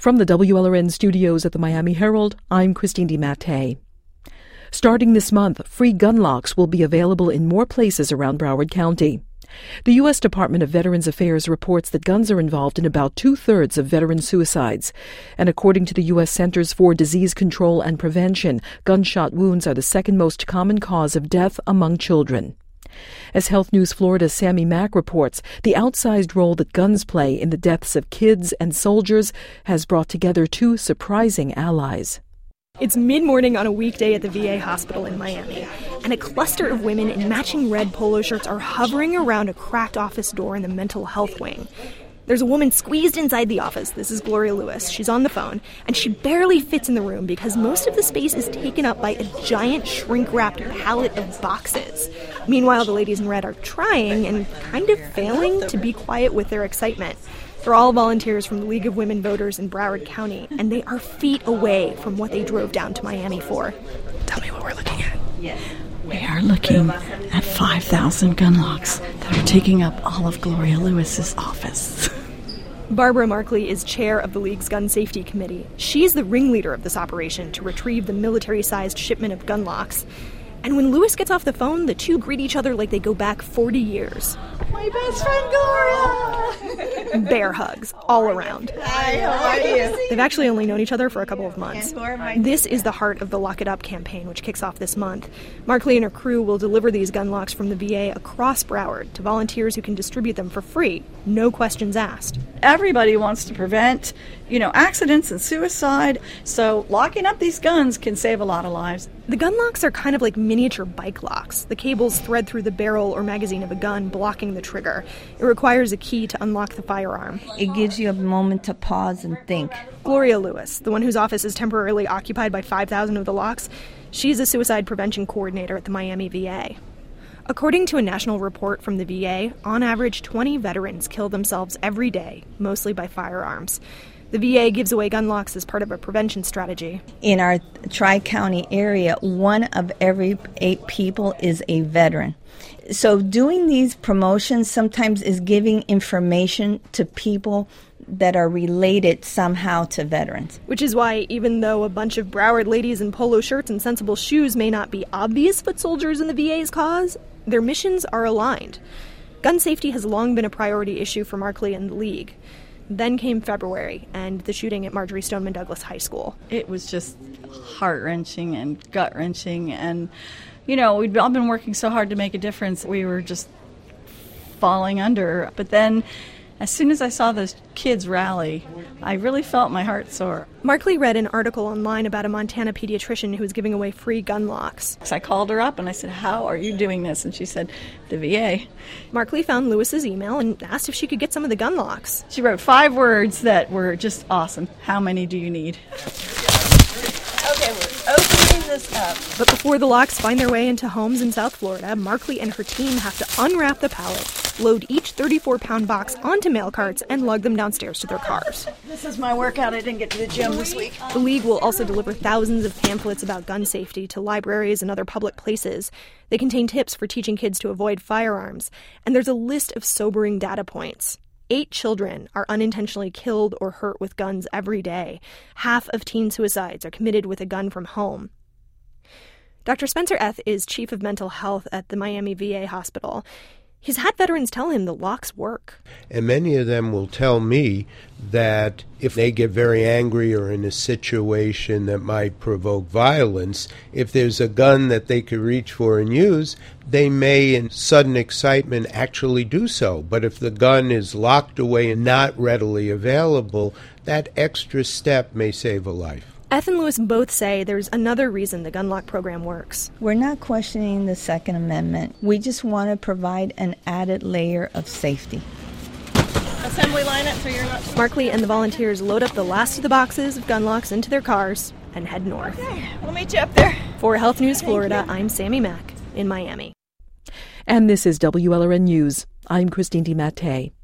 From the WLRN studios at the Miami Herald, I'm Christine DiMattei. Starting this month, free gun locks will be available in more places around Broward County. The U.S. Department of Veterans Affairs reports that guns are involved in about two-thirds of veteran suicides. And according to the U.S. Centers for Disease Control and Prevention, gunshot wounds are the second most common cause of death among children. As Health News Florida's Sammy Mack reports, the outsized role that guns play in the deaths of kids and soldiers has brought together two surprising allies. It's mid-morning on a weekday at the VA hospital in Miami, and a cluster of women in matching red polo shirts are hovering around a cracked office door in the mental health wing. There's a woman squeezed inside the office. This is Gloria Lewis. She's on the phone, and she barely fits in the room because most of the space is taken up by a giant shrink-wrapped pallet of boxes. Meanwhile, the ladies in red are trying and kind of failing to be quiet with their excitement. They're all volunteers from the League of Women Voters in Broward County, and they are feet away from what they drove down to Miami for. Tell me what we're looking at. We are looking at 5,000 gun locks that are taking up all of Gloria Lewis's office. Barbara Markley is chair of the League's Gun Safety Committee. She's the ringleader of this operation to retrieve the military-sized shipment of gun locks. And when Lewis gets off the phone, the two greet each other like they go back 40 years. My best friend Gloria! Bear hugs all around. Hi, how are you? They've actually only known each other for a couple of months. This is the heart of the Lock It Up campaign, which kicks off this month. Markley and her crew will deliver these gun locks from the VA across Broward to volunteers who can distribute them for free, no questions asked. Everybody wants to prevent, accidents and suicide, so locking up these guns can save a lot of lives. The gun locks are kind of like miniature bike locks. The cables thread through the barrel or magazine of a gun, blocking the trigger. It requires a key to unlock the firearm. It gives you a moment to pause and think. Gloria Lewis, the one whose office is temporarily occupied by 5,000 of the locks, she's a suicide prevention coordinator at the Miami VA. According to a national report from the VA, on average 20 veterans kill themselves every day, mostly by firearms. The VA gives away gun locks as part of a prevention strategy. In our Tri-County area, 1 of every 8 people is a veteran. So doing these promotions sometimes is giving information to people that are related somehow to veterans. Which is why, even though a bunch of Broward ladies in polo shirts and sensible shoes may not be obvious foot soldiers in the VA's cause, their missions are aligned. Gun safety has long been a priority issue for Markley and the League. Then came February and the shooting at Marjory Stoneman Douglas High School. It was just heart-wrenching and gut-wrenching, and, we'd all been working so hard to make a difference. We were just falling under. But then, as soon as I saw those kids rally, I really felt my heart soar. Markley read an article online about a Montana pediatrician who was giving away free gun locks. I called her up and I said, "How are you doing this?" And she said, "The VA." Markley found Lewis's email and asked if she could get some of the gun locks. She wrote 5 words that were just awesome. How many do you need? Okay, we're opening this up. But before the locks find their way into homes in South Florida, Markley and her team have to unwrap the pallet, load each 34-pound box onto mail carts, and lug them downstairs to their cars. This is my workout. I didn't get to the gym this week. The League will also deliver thousands of pamphlets about gun safety to libraries and other public places. They contain tips for teaching kids to avoid firearms, and there's a list of sobering data points. 8 children are unintentionally killed or hurt with guns every day. Half of teen suicides are committed with a gun from home. Dr. Spencer Eth is chief of mental health at the Miami VA hospital. He's had veterans tell him the locks work. And many of them will tell me that if they get very angry or in a situation that might provoke violence, if there's a gun that they could reach for and use, they may, in sudden excitement, actually do so. But if the gun is locked away and not readily available, that extra step may save a life. Eth and Lewis both say there's another reason the gun lock program works. We're not questioning the Second Amendment. We just want to provide an added layer of safety. Assembly line it so you're not... Markley and the volunteers load up the last of the boxes of gun locks into their cars and head north. Okay, we'll meet you up there. For Health News Florida, I'm Sammy Mack in Miami. And this is WLRN News. I'm Christine DiMattei.